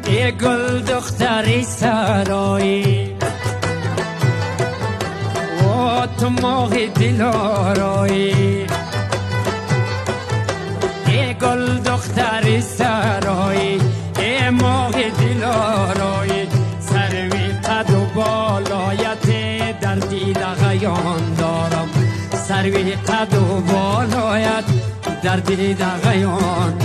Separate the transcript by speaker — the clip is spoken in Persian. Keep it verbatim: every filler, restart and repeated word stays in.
Speaker 1: ای گل دختری سرایی و تو ماه دلارایی ای گل دختری سرایی ای ماه دلارایی سروی قد و بالایت در دیده غیان دارم سروی قد و بالایت در دیده غیان